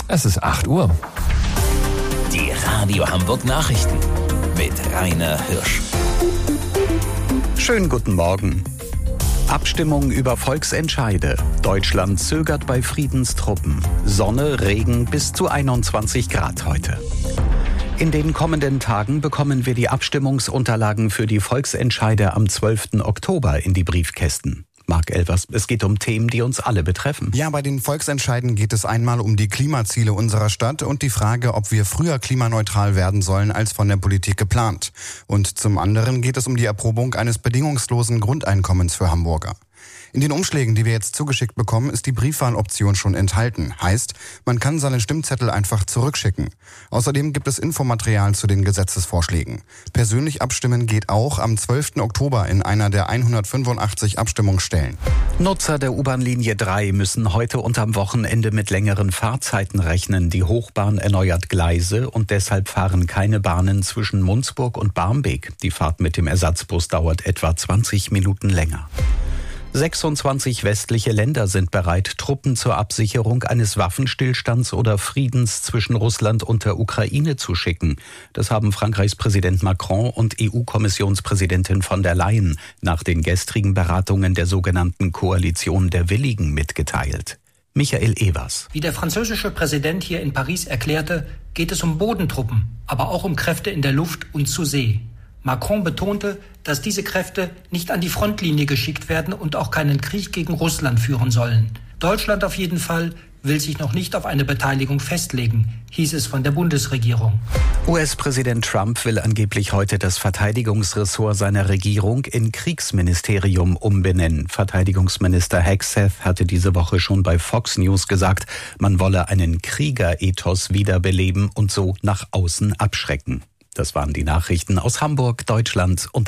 Es ist 8 Uhr. Die Radio Hamburg Nachrichten mit Rainer Hirsch. Schönen guten Morgen. Abstimmung über Volksentscheide. Deutschland zögert bei Friedenstruppen. Sonne, Regen bis zu 21 Grad heute. In den kommenden Tagen bekommen wir die Abstimmungsunterlagen für die Volksentscheide am 12. Oktober in die Briefkästen. Marc Elvers, es geht um Themen, die uns alle betreffen. Ja, bei den Volksentscheiden geht es einmal um die Klimaziele unserer Stadt und die Frage, ob wir früher klimaneutral werden sollen als von der Politik geplant. Und zum anderen geht es um die Erprobung eines bedingungslosen Grundeinkommens für Hamburger. In den Umschlägen, die wir jetzt zugeschickt bekommen, ist die Briefwahloption schon enthalten. Heißt, man kann seinen Stimmzettel einfach zurückschicken. Außerdem gibt es Infomaterial zu den Gesetzesvorschlägen. Persönlich abstimmen geht auch am 12. Oktober in einer der 185 Abstimmungsstellen. Nutzer der U-Bahn-Linie 3 müssen heute und am Wochenende mit längeren Fahrzeiten rechnen. Die Hochbahn erneuert Gleise und deshalb fahren keine Bahnen zwischen Munzburg und Barmbek. Die Fahrt mit dem Ersatzbus dauert etwa 20 Minuten länger. 26 westliche Länder sind bereit, Truppen zur Absicherung eines Waffenstillstands oder Friedens zwischen Russland und der Ukraine zu schicken. Das haben Frankreichs Präsident Macron und EU-Kommissionspräsidentin von der Leyen nach den gestrigen Beratungen der sogenannten Koalition der Willigen mitgeteilt. Michael Evers. Wie der französische Präsident hier in Paris erklärte, geht es um Bodentruppen, aber auch um Kräfte in der Luft und zu See. Macron betonte, dass diese Kräfte nicht an die Frontlinie geschickt werden und auch keinen Krieg gegen Russland führen sollen. Deutschland auf jeden Fall will sich noch nicht auf eine Beteiligung festlegen, hieß es von der Bundesregierung. US-Präsident Trump will angeblich heute das Verteidigungsressort seiner Regierung in Kriegsministerium umbenennen. Verteidigungsminister Hegseth hatte diese Woche schon bei Fox News gesagt, man wolle einen Kriegerethos wiederbeleben und so nach außen abschrecken. Das waren die Nachrichten aus Hamburg, Deutschland und